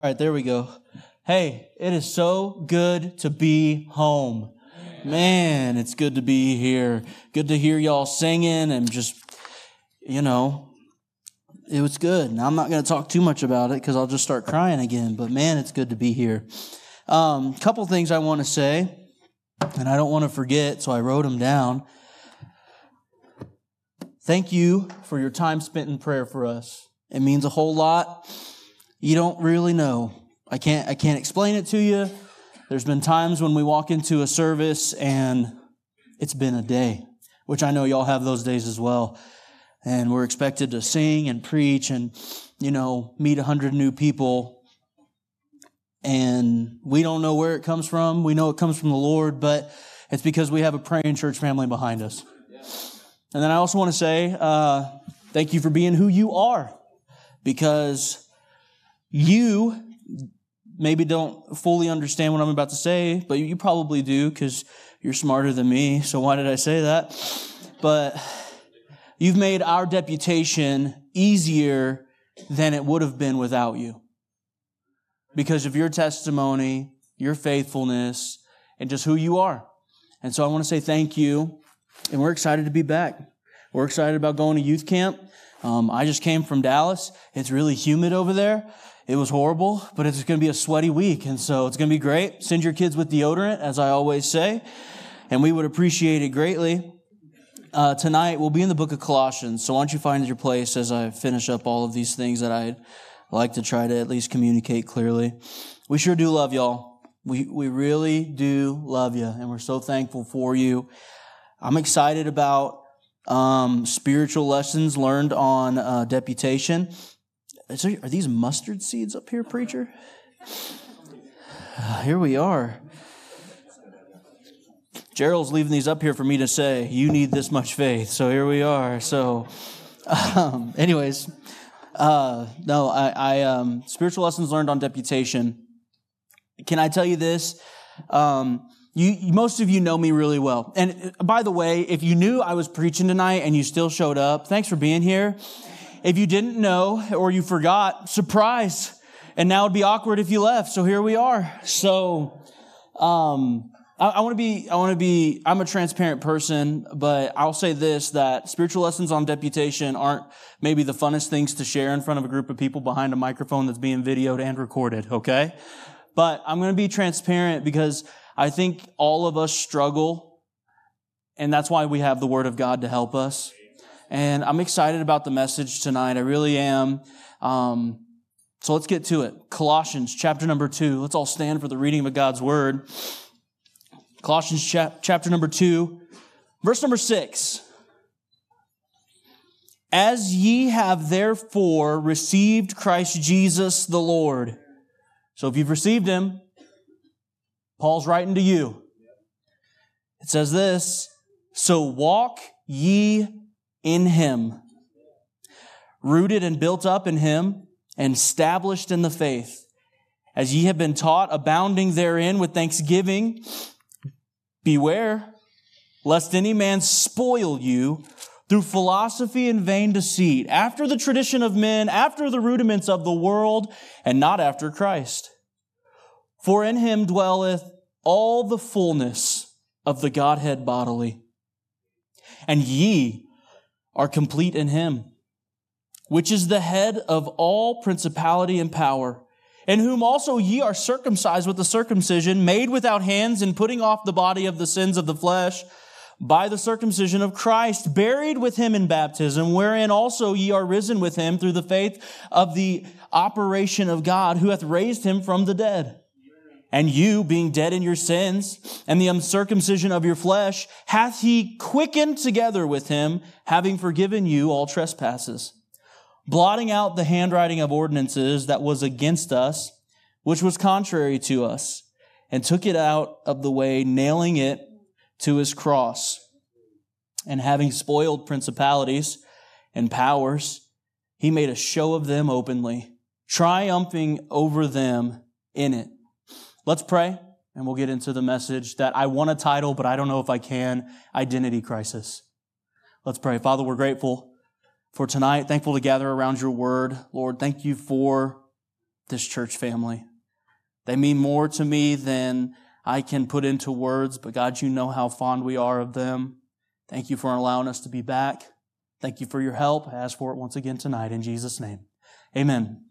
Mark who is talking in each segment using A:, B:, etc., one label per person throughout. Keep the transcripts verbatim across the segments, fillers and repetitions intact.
A: All right, there we go. Hey, it is so good to be home. Man, it's good to be here. Good to hear y'all singing and just, you know, it was good. Now, I'm not going to talk too much about it because I'll just start crying again. But man, it's good to be here. A um, couple things I want to say, and I don't want to forget, so I wrote them down. Thank you for your time spent in prayer for us. It means a whole lot. You don't really know. I can't I can't explain it to you. There's been times when we walk into a service and it's been a day, which I know y'all have those days as well. And we're expected to sing and preach and, you know, meet a hundred new people. And we don't know where it comes from. We know it comes from the Lord, but it's because we have a praying church family behind us. And then I also want to say, uh, thank you for being who you are. Because you maybe don't fully understand what I'm about to say, but you probably do because you're smarter than me. So why did I say that? But you've made our deputation easier than it would have been without you. Because of your testimony, your faithfulness, and just who you are. And so I want to say thank you. And we're excited to be back. We're excited about going to youth camp. Um, I just came from Dallas. It's really humid over there. It was horrible, but it's going to be a sweaty week. And so it's going to be great. Send your kids with deodorant, as I always say. And we would appreciate it greatly. Uh, tonight, we'll be in the book of Colossians. So why don't you find your place as I finish up all of these things that I'd like to try to at least communicate clearly. We sure do love y'all. We, we really do love you. And we're so thankful for you. I'm excited about Um, spiritual lessons learned on uh, deputation. Is there, are these mustard seeds up here, preacher? Uh, here we are. Gerald's leaving these up here for me to say, you need this much faith. So here we are. So um, anyways, uh, no, I, I um, spiritual lessons learned on deputation. Can I tell you this? Um You, most of you know me really well. And by the way, if you knew I was preaching tonight and you still showed up, thanks for being here. If you didn't know or you forgot, surprise. And now it'd be awkward if you left. So here we are. So, um, I, I want to be, I want to be, I'm a transparent person, but I'll say this, that spiritual lessons on deputation aren't maybe the funnest things to share in front of a group of people behind a microphone that's being videoed and recorded. Okay. But I'm going to be transparent because I think all of us struggle, and that's why we have the Word of God to help us. And I'm excited about the message tonight. I really am. Um, so let's get to it. Colossians chapter number two. Let's all stand for the reading of God's Word. Colossians chap- chapter number two, verse number six. As ye have therefore received Christ Jesus the Lord. So if you've received Him, Paul's writing to you. It says this, so walk ye in Him, rooted and built up in Him, and established in the faith, as ye have been taught, abounding therein with thanksgiving. Beware, lest any man spoil you through philosophy and vain deceit, after the tradition of men, after the rudiments of the world, and not after Christ. For in Him dwelleth all the fullness of the Godhead bodily. And ye are complete in Him, which is the head of all principality and power, in whom also ye are circumcised with the circumcision made without hands, in putting off the body of the sins of the flesh by the circumcision of Christ, buried with Him in baptism, wherein also ye are risen with Him through the faith of the operation of God, who hath raised Him from the dead. And you, being dead in your sins, and the uncircumcision of your flesh, hath He quickened together with Him, having forgiven you all trespasses, blotting out the handwriting of ordinances that was against us, which was contrary to us, and took it out of the way, nailing it to His cross. And having spoiled principalities and powers, He made a show of them openly, triumphing over them in it. Let's pray, and we'll get into the message that I want to title, but I don't know if I can, Identity Crisis. Let's pray. Father, we're grateful for tonight, thankful to gather around your word. Lord, thank you for this church family. They mean more to me than I can put into words, but God, you know how fond we are of them. Thank you for allowing us to be back. Thank you for your help. I ask for it once again tonight in Jesus' name. Amen.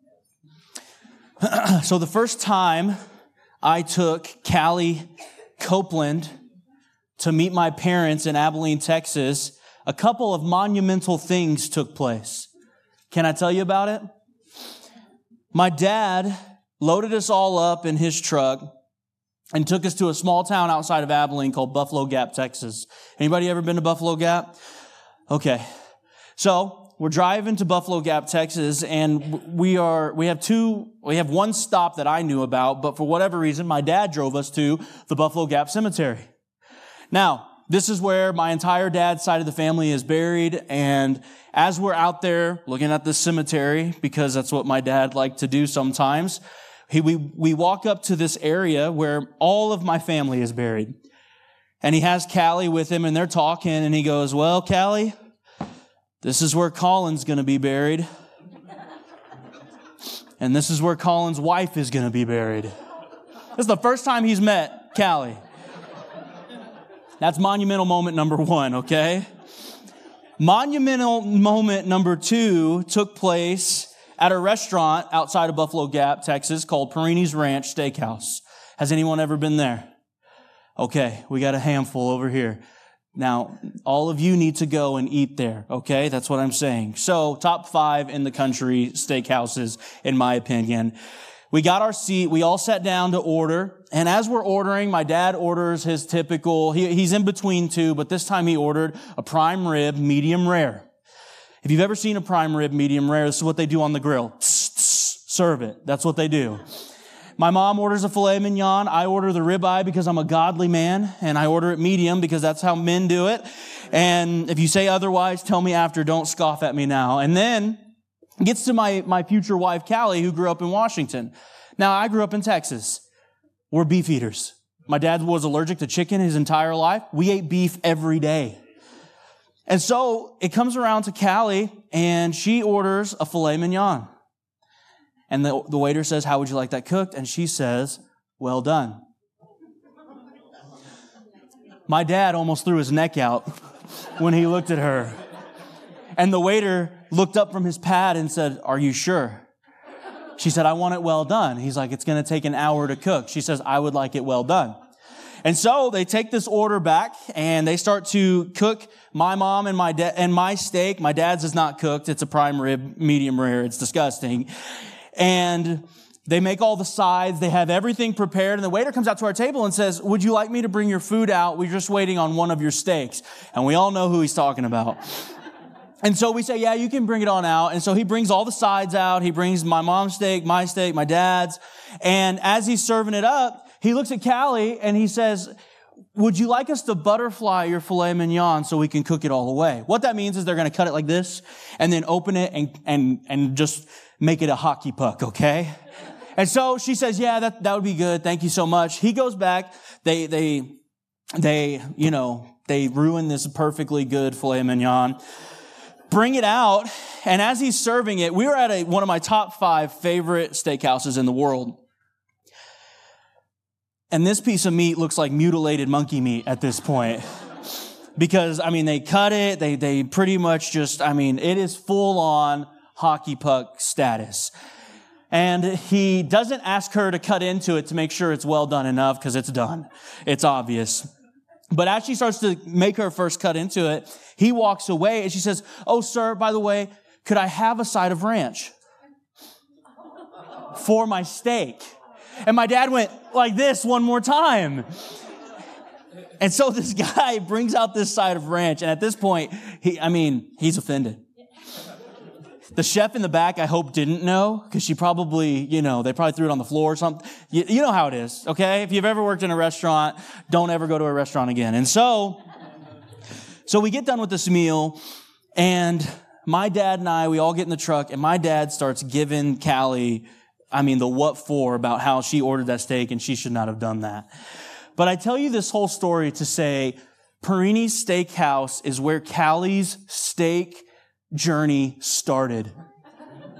A: So the first time I took Callie Copeland to meet my parents in Abilene, Texas, a couple of monumental things took place. Can I tell you about it? My dad loaded us all up in his truck and took us to a small town outside of Abilene called Buffalo Gap, Texas. Anybody ever been to Buffalo Gap? Okay. So we're driving to Buffalo Gap, Texas, and we are, we have two, we have one stop that I knew about, but for whatever reason, my dad drove us to the Buffalo Gap Cemetery. Now, this is where my entire dad's side of the family is buried, and as we're out there looking at the cemetery, because that's what my dad liked to do sometimes, he, we, we walk up to this area where all of my family is buried. And he has Callie with him, and they're talking, and he goes, well, Callie, this is where Colin's going to be buried. And this is where Colin's wife is going to be buried. This is the first time he's met Callie. That's monumental moment number one, okay? Monumental moment number two took place at a restaurant outside of Buffalo Gap, Texas, called Perini's Ranch Steakhouse. Has anyone ever been there? Okay, we got a handful over here. Now, all of you need to go and eat there, okay? That's what I'm saying. So, top five in the country steakhouses, in my opinion. We got our seat. We all sat down to order. And as we're ordering, my dad orders his typical, he, he's in between two, but this time he ordered a prime rib, medium rare. If you've ever seen a prime rib, medium rare, this is what they do on the grill. Tss, tss, serve it. That's what they do. My mom orders a filet mignon. I order the ribeye because I'm a godly man, and I order it medium because that's how men do it. And if you say otherwise, tell me after. Don't scoff at me now. And then it gets to my, my future wife, Callie, who grew up in Washington. Now, I grew up in Texas. We're beef eaters. My dad was allergic to chicken his entire life. We ate beef every day. And so it comes around to Callie, and she orders a filet mignon. And the, the waiter says, how would you like that cooked? And she says, well done. My dad almost threw his neck out when he looked at her. And the waiter looked up from his pad and said, are you sure? She said, I want it well done. He's like, it's going to take an hour to cook. She says, I would like it well done. And so they take this order back and they start to cook my mom and my dad and my steak. My dad's is not cooked. It's a prime rib, medium rare. It's disgusting. And they make all the sides. They have everything prepared. And the waiter comes out to our table and says, would you like me to bring your food out? We're just waiting on one of your steaks. And we all know who he's talking about. And so we say, yeah, you can bring it on out. And so he brings all the sides out. He brings my mom's steak, my steak, my dad's. And as he's serving it up, he looks at Callie and he says, would you like us to butterfly your filet mignon so we can cook it all the way? What that means is they're going to cut it like this and then open it and, and, and just make it a hockey puck, okay? And so she says, yeah, that, that would be good. Thank you so much. He goes back. They, they, they, you know, they ruin this perfectly good filet mignon. Bring it out. And as he's serving it, we were at a, one of my top five favorite steakhouses in the world. And this piece of meat looks like mutilated monkey meat at this point. Because, I mean, they cut it. They, they pretty much just, I mean, it is full on hockey puck status. And he doesn't ask her to cut into it to make sure it's well done enough because it's done. It's obvious. But as she starts to make her first cut into it, he walks away and she says, oh, sir, by the way, could I have a side of ranch for my steak? And my dad went like this one more time. And so this guy brings out this side of ranch. And at this point, he, I mean, he's offended. The chef in the back, I hope, didn't know because she probably, you know, they probably threw it on the floor or something. You, you know how it is, okay? If you've ever worked in a restaurant, don't ever go to a restaurant again. And so, so we get done with this meal and my dad and I, we all get in the truck and my dad starts giving Callie, I mean, the what for about how she ordered that steak and she should not have done that. But I tell you this whole story to say Perini's Steakhouse is where Callie's steak journey started.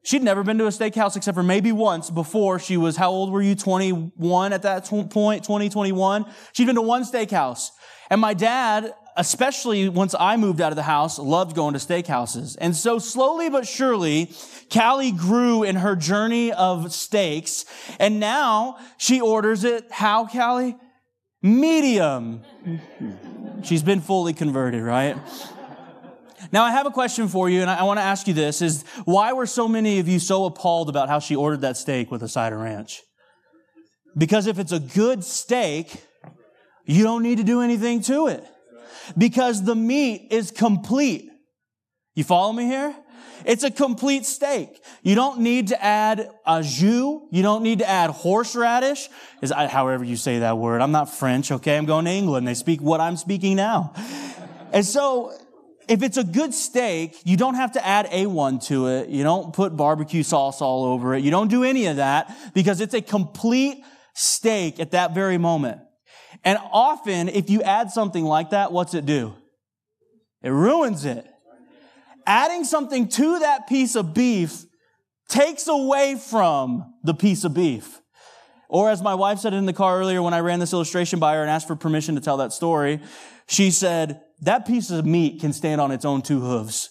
A: She'd never been to a steakhouse except for maybe once before she was, how old were you? twenty-one at that point, twenty, twenty-one. She'd been to one steakhouse. And my dad, especially once I moved out of the house, loved going to steakhouses. And so slowly but surely, Callie grew in her journey of steaks. And now she orders it, how, Callie? Medium. She's been fully converted, right? Now, I have a question for you, and I want to ask you this, is why were so many of you so appalled about how she ordered that steak with a side of ranch? Because if it's a good steak, you don't need to do anything to it. Because the meat is complete. You follow me here? It's a complete steak. You don't need to add au jus. You don't need to add horseradish. Is however you say that word. I'm not French, okay? I'm going to England. They speak what I'm speaking now. And so, if it's a good steak, you don't have to add A one to it. You don't put barbecue sauce all over it. You don't do any of that because it's a complete steak at that very moment. And often, if you add something like that, what's it do? It ruins it. Adding something to that piece of beef takes away from the piece of beef. Or as my wife said in the car earlier when I ran this illustration by her and asked for permission to tell that story, she said, that piece of meat can stand on its own two hooves.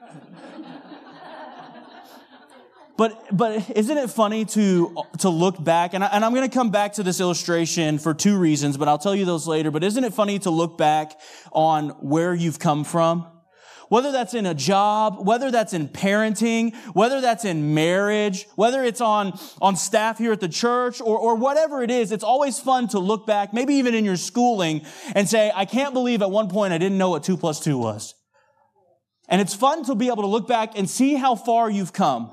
A: But but isn't it funny to to look back? And, I, and I'm going to come back to this illustration for two reasons, but I'll tell you those later. But isn't it funny to look back on where you've come from? Whether that's in a job, whether that's in parenting, whether that's in marriage, whether it's on, on staff here at the church, or, or whatever it is, it's always fun to look back, maybe even in your schooling, and say, I can't believe at one point I didn't know what two plus two was. And it's fun to be able to look back and see how far you've come.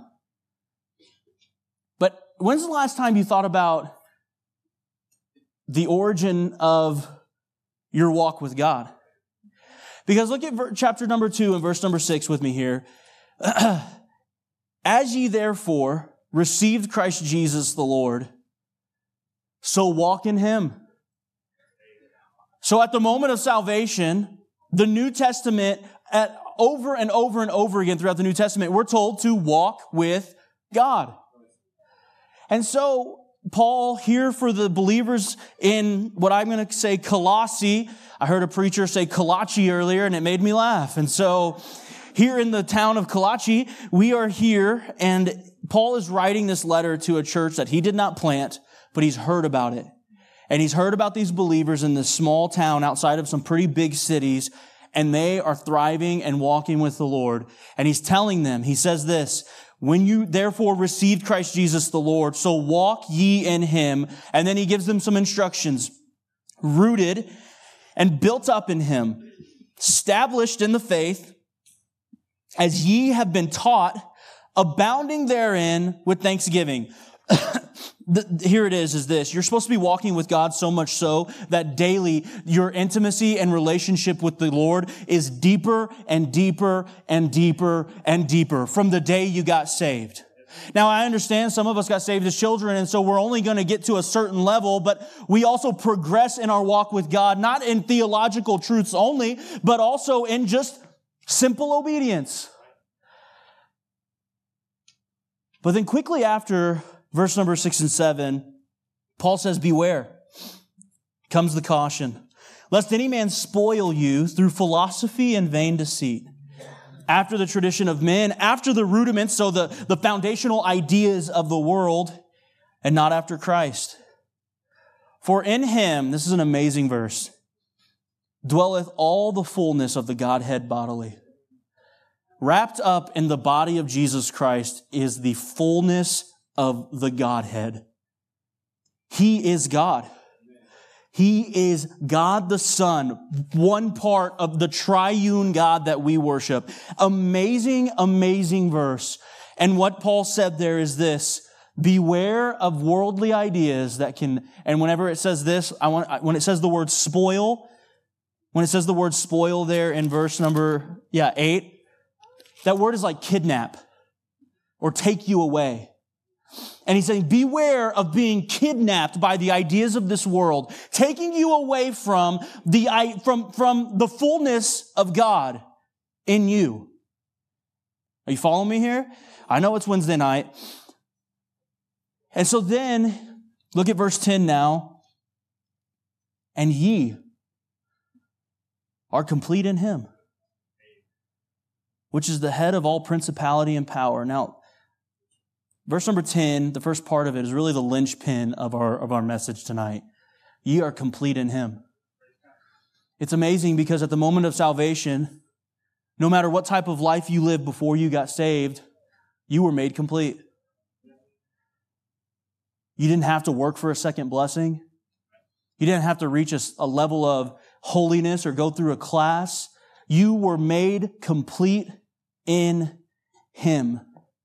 A: But when's the last time you thought about the origin of your walk with God? Because look at chapter number two and verse number six with me here. As ye therefore received Christ Jesus the Lord, so walk in Him. So at the moment of salvation, the New Testament, at over and over and over again throughout the New Testament, we're told to walk with God. And so Paul here for the believers in what I'm going to say Colossae. I heard a preacher say Kolachi earlier and it made me laugh. And so here in the town of Kolachi, we are here and Paul is writing this letter to a church that he did not plant, but he's heard about it. And he's heard about these believers in this small town outside of some pretty big cities, and they are thriving and walking with the Lord. And he's telling them, he says this, when you therefore received Christ Jesus the Lord, so walk ye in Him. And then he gives them some instructions. Rooted and built up in Him, established in the faith, as ye have been taught, abounding therein with thanksgiving. the, here it is, is this. You're supposed to be walking with God so much so that daily your intimacy and relationship with the Lord is deeper and deeper and deeper and deeper from the day you got saved. Now, I understand some of us got saved as children, and so we're only going to get to a certain level, but we also progress in our walk with God, not in theological truths only, but also in just simple obedience. But then quickly after verse number six and seven, Paul says, beware. Comes the caution. Lest any man spoil you through philosophy and vain deceit. After the tradition of men, after the rudiments, so the, the foundational ideas of the world, and not after Christ. For in Him, this is an amazing verse, dwelleth all the fullness of the Godhead bodily. Wrapped up in the body of Jesus Christ is the fullness of the Godhead. He is God. He is God the Son, one part of the triune God that we worship. Amazing, amazing verse. And what Paul said there is this, beware of worldly ideas that can, and whenever it says this, I want, when it says the word spoil, when it says the word spoil there in verse number, yeah, eight, that word is like kidnap or take you away. And he's saying, beware of being kidnapped by the ideas of this world, taking you away from the, from, from the fullness of God in you. Are you following me here? I know it's Wednesday night. And so then, look at verse ten now. And ye are complete in Him, which is the head of all principality and power. Now, verse number ten, the first part of it is really the linchpin of our, of our message tonight. Ye are complete in Him. It's amazing because at the moment of salvation, no matter what type of life you lived before you got saved, you were made complete. You didn't have to work for a second blessing. You didn't have to reach a, a level of holiness or go through a class. You were made complete in Him.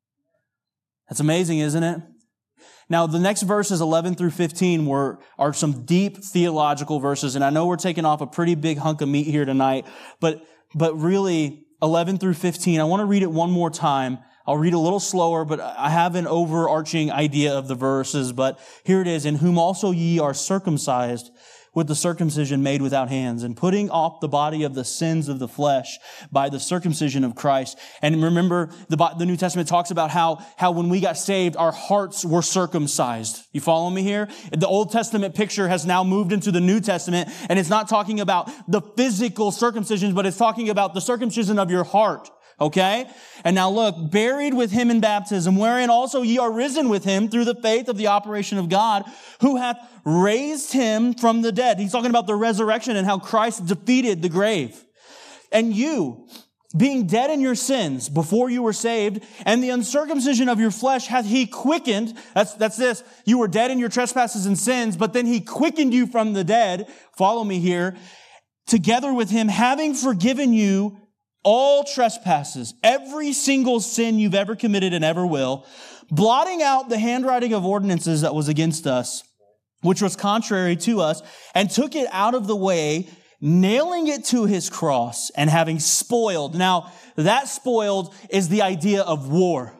A: That's amazing, isn't it? Now, the next verses, eleven through fifteen, were, are some deep theological verses. And I know we're taking off a pretty big hunk of meat here tonight. But, but really, eleven through fifteen, I want to read it one more time. I'll read a little slower, but I have an overarching idea of the verses. But here it is. In whom also ye are circumcised with the circumcision made without hands, and putting off the body of the sins of the flesh by the circumcision of Christ. And remember, the, the New Testament talks about how, how when we got saved, our hearts were circumcised. You follow me here? The Old Testament picture has now moved into the New Testament, and it's not talking about the physical circumcision, but it's talking about the circumcision of your heart. Okay? And now look, buried with Him in baptism, wherein also ye are risen with Him through the faith of the operation of God, who hath raised Him from the dead. He's talking about the resurrection and how Christ defeated the grave. And you, being dead in your sins before you were saved, and the uncircumcision of your flesh hath He quickened. That's, that's this. You were dead in your trespasses and sins, but then He quickened you from the dead. Follow me here. Together with Him, having forgiven you all trespasses, every single sin you've ever committed and ever will, blotting out the handwriting of ordinances that was against us, which was contrary to us, and took it out of the way, nailing it to His cross, and having spoiled. Now, that spoiled is the idea of war.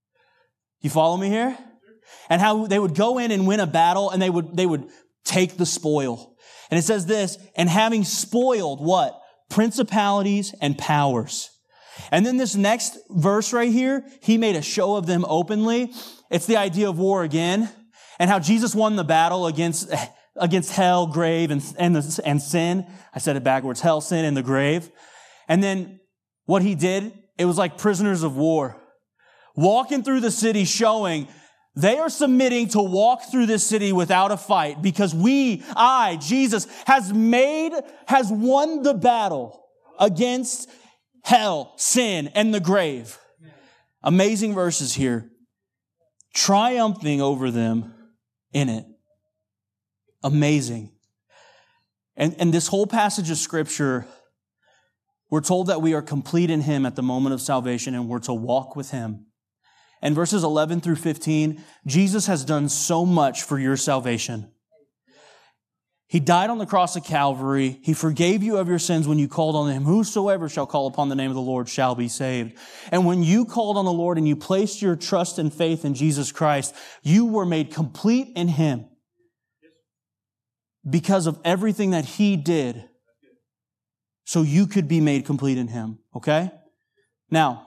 A: You follow me here? And how they would go in and win a battle, and they would, they would take the spoil. And it says this, and having spoiled what? Principalities and powers. And then this next verse right here, He made a show of them openly. It's the idea of war again, and how Jesus won the battle against, against hell, grave, and, and, the, and sin. I said it backwards. Hell, sin, and the grave. And then what He did, it was like prisoners of war. Walking through the city showing they are submitting to walk through this city without a fight because we, I, Jesus, has made, has won the battle against hell, sin, and the grave. Amazing verses here. Triumphing over them in it. Amazing. And, and this whole passage of Scripture, we're told that we are complete in Him at the moment of salvation and we're to walk with Him. And verses eleven through fifteen, Jesus has done so much for your salvation. He died on the cross of Calvary. He forgave you of your sins when you called on Him. Whosoever shall call upon the name of the Lord shall be saved. And when you called on the Lord and you placed your trust and faith in Jesus Christ, you were made complete in Him because of everything that He did. So you could be made complete in Him. Okay? Now,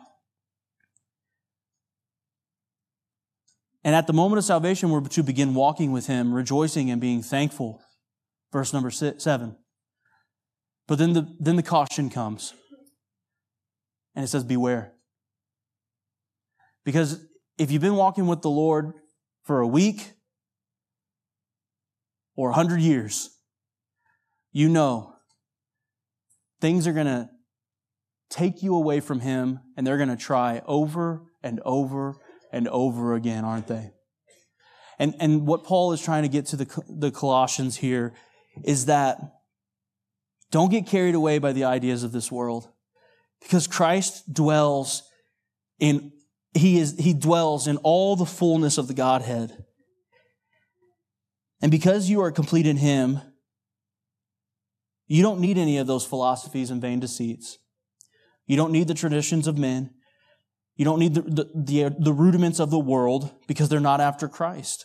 A: and at the moment of salvation, we're to begin walking with Him, rejoicing and being thankful. Verse number six, seven. But then the, then the caution comes. And it says, beware. Because if you've been walking with the Lord for a week or a hundred years, you know things are going to take you away from Him, and they're going to try over and over and over again, aren't they? And and what Paul is trying to get to the, the Colossians here is that don't get carried away by the ideas of this world, because Christ dwells in he is he dwells in all the fullness of the Godhead. And because you are complete in Him, you don't need any of those philosophies and vain deceits. You don't need the traditions of men. You don't need the, the, the, the rudiments of the world, because they're not after Christ.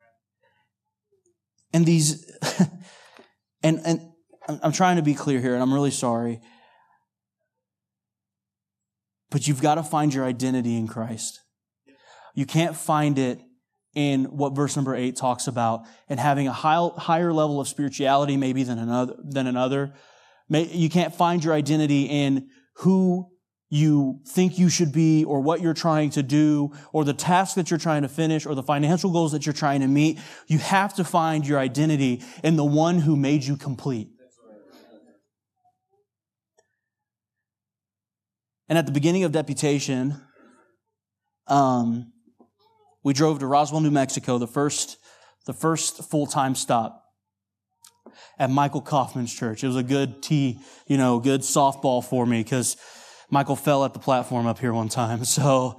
A: And these, and, and I'm trying to be clear here, and I'm really sorry, but you've got to find your identity in Christ. You can't find it in what verse number eight talks about, and having a high, higher level of spirituality maybe than another. Than another. You can't find your identity in who you think you should be, or what you're trying to do, or the task that you're trying to finish, or the financial goals that you're trying to meet. You have to find your identity in the one who made you complete. And at the beginning of deputation, um, we drove to Roswell, New Mexico, the first, the first full-time stop at Michael Kaufman's church. It was a good tee, you know, good softball for me, because Michael fell at the platform up here one time. So,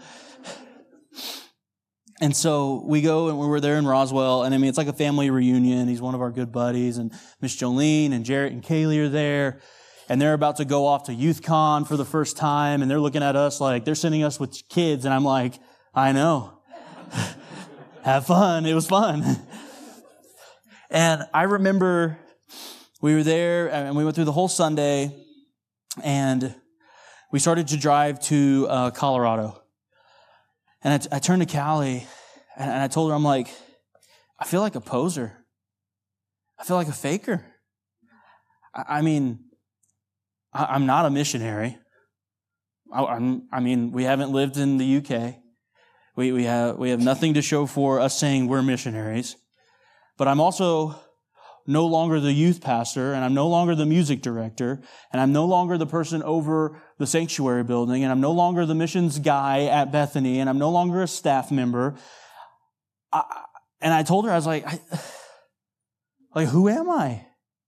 A: and so we go and we were there in Roswell, and I mean, it's like a family reunion. He's one of our good buddies, and Miss Jolene and Jarrett and Kaylee are there, and they're about to go off to YouthCon for the first time, and they're looking at us like they're sending us with kids, and I'm like, I know. Have fun. It was fun. And I remember we were there, and we went through the whole Sunday, and we started to drive to uh, Colorado. And I, I turned to Callie, and, and I told her, I'm like, I feel like a poser. I feel like a faker. I, I mean, I, I'm not a missionary. I, I'm, I mean, we haven't lived in the U K. We, we have, we have nothing to show for us saying we're missionaries. But I'm also no longer the youth pastor, and I'm no longer the music director, and I'm no longer the person over the sanctuary building, and I'm no longer the missions guy at Bethany, and I'm no longer a staff member. I, and I told her, I was like, I, like, who am I?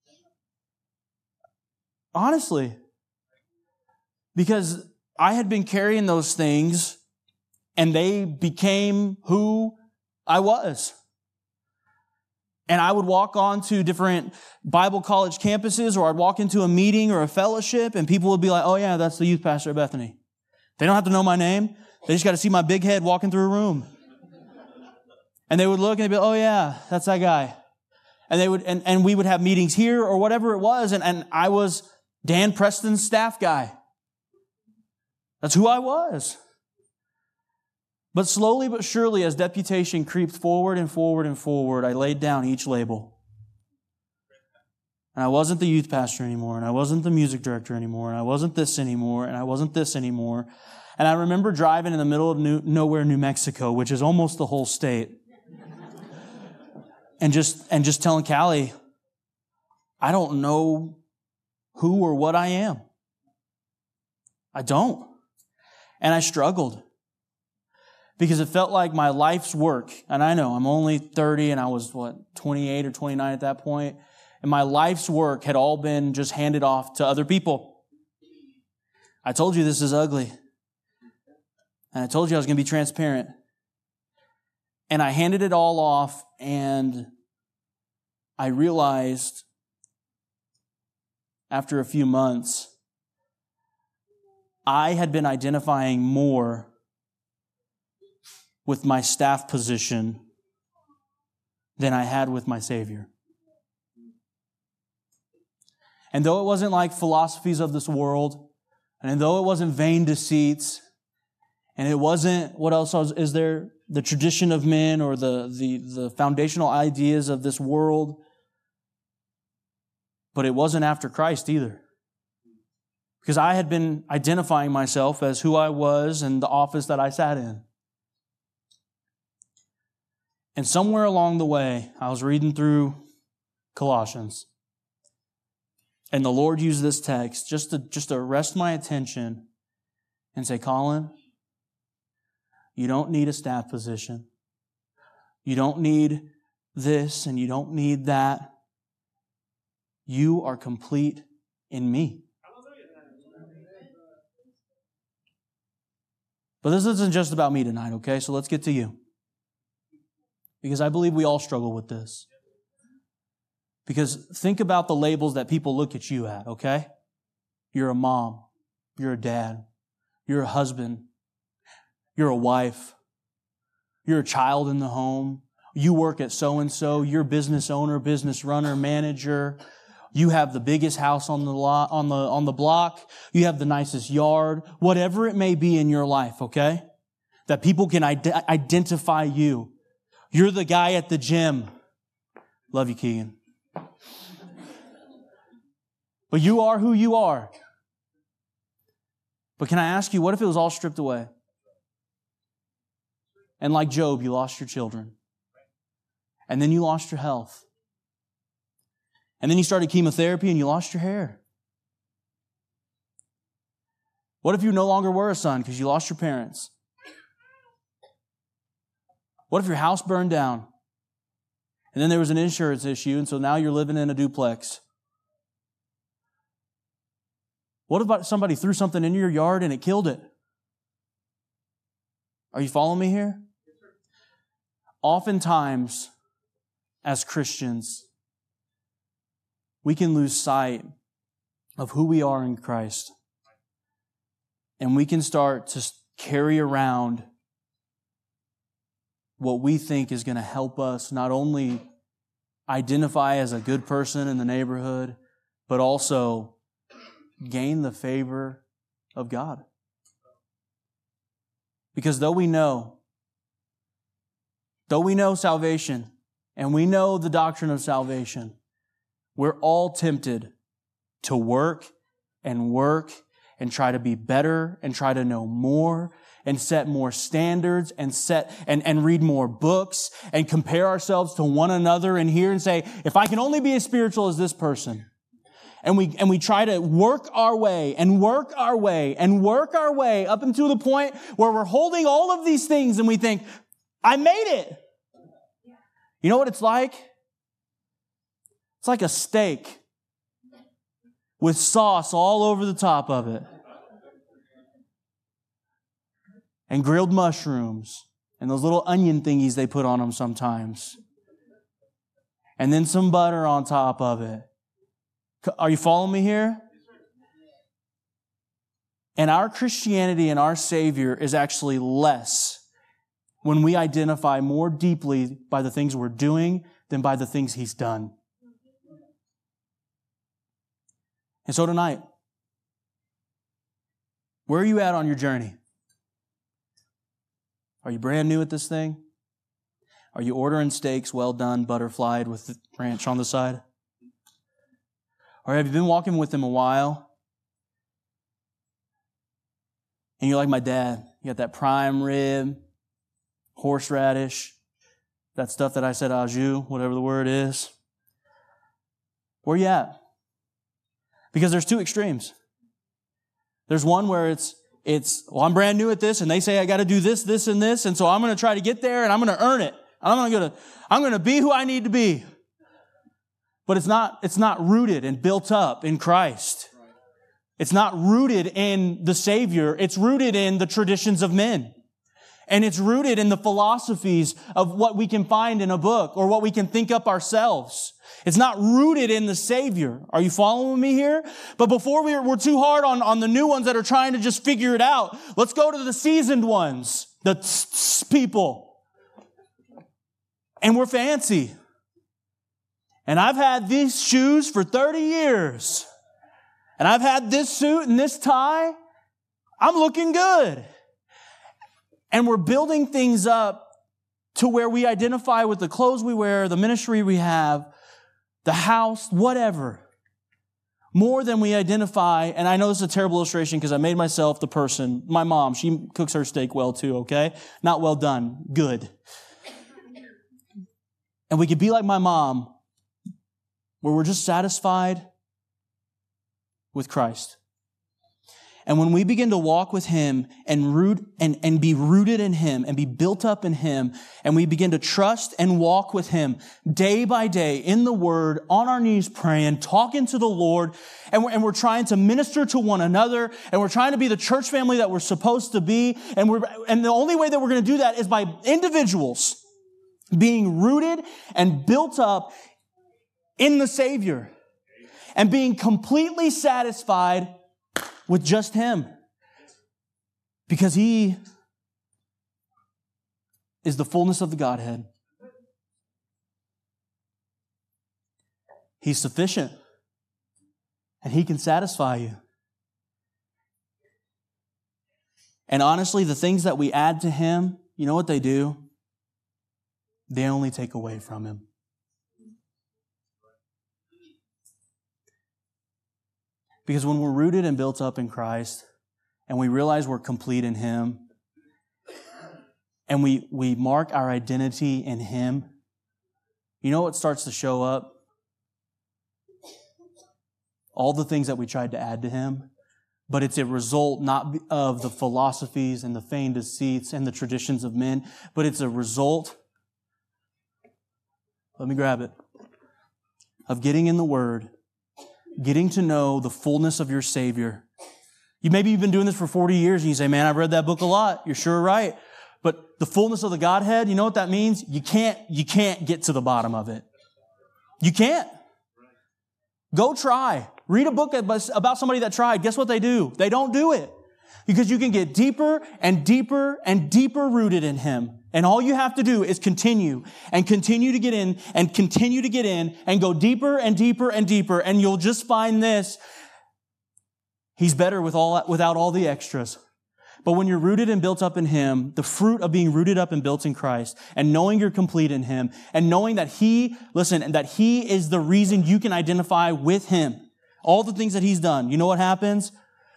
A: Honestly. Because I had been carrying those things, and they became who I was. And I would walk on to different Bible college campuses, or I'd walk into a meeting or a fellowship, and people would be like, oh yeah, that's the youth pastor at Bethany. They don't have to know my name. They just got to see my big head walking through a room. And they would look and they'd be like, oh yeah, that's that guy. And they would, and, and we would have meetings here or whatever it was, and, and I was Dan Preston's staff guy. That's who I was. But slowly but surely, as deputation creeped forward and forward and forward, I laid down each label. And I wasn't the youth pastor anymore, and I wasn't the music director anymore, and I wasn't this anymore, and I wasn't this anymore. And I remember driving in the middle of New, nowhere, New Mexico, which is almost the whole state, and just and just telling Callie, I don't know who or what I am. I don't. And I struggled. Because it felt like my life's work, and I know I'm only thirty and I was, what, twenty-eight or twenty-nine at that point, and my life's work had all been just handed off to other people. I told you this is ugly. And I told you I was going to be transparent. And I handed it all off, and I realized after a few months, I had been identifying more with my staff position than I had with my Savior. And though it wasn't like philosophies of this world, and though it wasn't vain deceits, and it wasn't, what else was, is there, the tradition of men or the, the, the foundational ideas of this world, but it wasn't after Christ either. Because I had been identifying myself as who I was and the office that I sat in. And somewhere along the way, I was reading through Colossians. And the Lord used this text just to, just to arrest my attention and say, Colin, you don't need a staff position. You don't need this and you don't need that. You are complete in me. But this isn't just about me tonight, okay? So let's get to you. Because I believe we all struggle with this. Because think about the labels that people look at you at, okay? You're a mom. You're a dad. You're a husband. You're a wife. You're a child in the home. You work at so-and-so. You're a business owner, business runner, manager. You have the biggest house on the lot, on the, on the block. You have the nicest yard. Whatever it may be in your life, okay? that people can ide- identify you. You're the guy at the gym. Love you, Keegan. But you are who you are. But can I ask you, what if it was all stripped away? And like Job, you lost your children. And then you lost your health. And then you started chemotherapy and you lost your hair. What if you no longer were a son because you lost your parents? What if your house burned down? And then there was an insurance issue, and so now you're living in a duplex. What about somebody threw something in your yard and it killed it? Are you following me here? Oftentimes, as Christians, we can lose sight of who we are in Christ. And we can start to carry around what we think is going to help us not only identify as a good person in the neighborhood, but also gain the favor of God. Because though we know, though we know salvation, and we know the doctrine of salvation, we're all tempted to work and work and try to be better and try to know more and set more standards and set and, and read more books and compare ourselves to one another and hear and say, if I can only be as spiritual as this person. And we, and we try to work our way and work our way and work our way up until the point where we're holding all of these things and we think, I made it. You know what it's like? It's like a steak with sauce all over the top of it. And grilled mushrooms. And those little onion thingies they put on them sometimes. And then some butter on top of it. Are you following me here? And our Christianity and our Savior is actually less when we identify more deeply by the things we're doing than by the things He's done. And so tonight, where are you at on your journey? Are you brand new at this thing? Are you ordering steaks well done, butterflied with the ranch on the side? Or have you been walking with Him a while? And you're like my dad. You got that prime rib, horseradish, that stuff that I said au jus, whatever the word is. Where you at? Because there's two extremes. There's one where it's, it's, well, I'm brand new at this, and they say I got to do this, this, and this, and so I'm going to try to get there, and I'm going to earn it. I'm going to, I'm going to be who I need to be. But it's not, it's not rooted and built up in Christ. It's not rooted in the Savior. It's rooted in the traditions of men. And it's rooted in the philosophies of what we can find in a book or what we can think up ourselves. It's not rooted in the Savior. Are you following me here? But before we're, we're too hard on, on the new ones that are trying to just figure it out, let's go to the seasoned ones, the tss people. And we're fancy. And I've had these shoes for thirty years. And I've had this suit and this tie. I'm looking good. And we're building things up to where we identify with the clothes we wear, the ministry we have, the house, whatever. More than we identify, and I know this is a terrible illustration because I made myself the person. My mom, she cooks her steak well too, okay? Not well done, good. And we could be like my mom, where we're just satisfied with Christ. And when we begin to walk with Him and root and, and be rooted in Him and be built up in Him, and we begin to trust and walk with Him day by day in the Word, on our knees praying, talking to the Lord, and we're, and we're trying to minister to one another, and we're trying to be the church family that we're supposed to be, and we're and the only way that we're going to do that is by individuals being rooted and built up in the Savior and being completely satisfied with just Him. Because He is the fullness of the Godhead. He's sufficient. And He can satisfy you. And honestly, the things that we add to Him, you know what they do? They only take away from Him. Because when we're rooted and built up in Christ, and we realize we're complete in Him, and we, we mark our identity in Him, you know what starts to show up? All the things that we tried to add to Him, but it's a result not of the philosophies and the feigned deceits and the traditions of men, but it's a result, let me grab it, of getting in the Word, getting to know the fullness of your Savior. You maybe you've been doing this for forty years and you say, man, I've read that book a lot. You're sure right. But the fullness of the Godhead, you know what that means? You can't, you can't get to the bottom of it. You can't. Go try. Read a book about somebody that tried. Guess what they do? They don't do it. Because you can get deeper and deeper and deeper rooted in Him. And all you have to do is continue and continue to get in and continue to get in and go deeper and deeper and deeper. And you'll just find this. He's better with all, without all the extras. But when you're rooted and built up in Him, the fruit of being rooted up and built in Christ and knowing you're complete in Him and knowing that He, listen, that He is the reason you can identify with Him. All the things that He's done. You know what happens?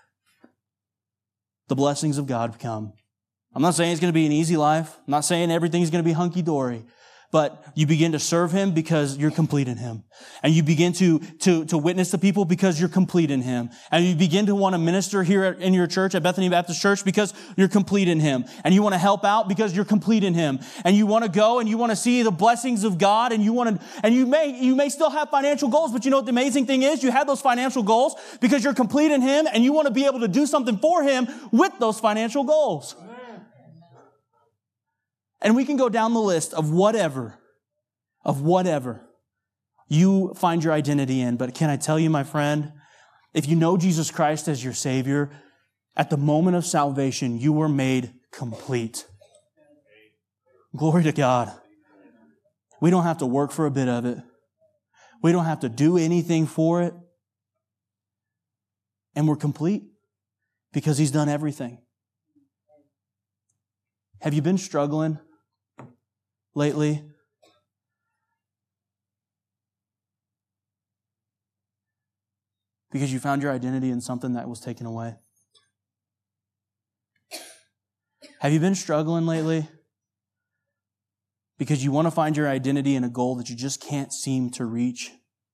A: The blessings of God come. I'm not saying it's going to be an easy life. I'm not saying everything's going to be hunky-dory. But you begin to serve Him because you're complete in Him. And you begin to, to, to witness to people because you're complete in Him. And you begin to want to minister here in your church, at Bethany Baptist Church, because you're complete in Him. And you want to help out because you're complete in Him. And you want to go and you want to see the blessings of God, and you want to, and you may, you may still have financial goals, but you know what the amazing thing is? You have those financial goals because you're complete in Him, and you want to be able to do something for Him with those financial goals. And we can go down the list of whatever, of whatever you find your identity in. But can I tell you, my friend, if you know Jesus Christ as your Savior, at the moment of salvation, you were made complete. Glory to God. We don't have to work for a bit of it. We don't have to do anything for it. And we're complete because He's done everything. Have you been struggling lately? Because you found your identity in something that was taken away? Have you been struggling lately because you want to find your identity in a goal that you just can't seem to reach?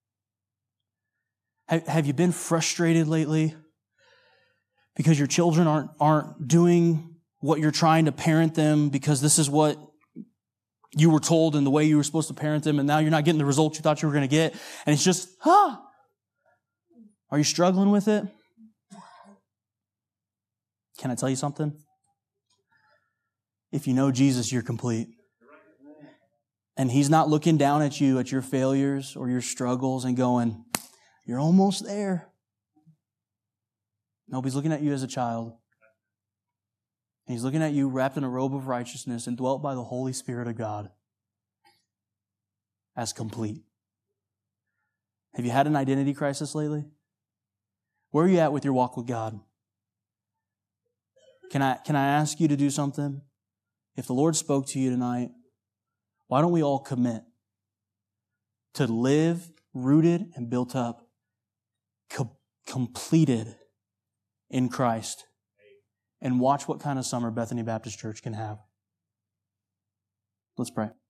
A: Have you been frustrated lately because your children aren't, aren't doing what you're trying to parent them because this is what you were told and the way you were supposed to parent them, and now you're not getting the results you thought you were going to get, and it's just, ah! Are you struggling with it? Can I tell you something? If you know Jesus, you're complete. And He's not looking down at you, at your failures or your struggles and going, you're almost there. No, He's looking at you as a child. And He's looking at you wrapped in a robe of righteousness and dwelt by the Holy Spirit of God as complete. Have you had an identity crisis lately? Where are you at with your walk with God? Can I, can I ask you to do something? If the Lord spoke to you tonight, why don't we all commit to live rooted and built up, co- completed in Christ, and watch what kind of summer Bethany Baptist Church can have? Let's pray.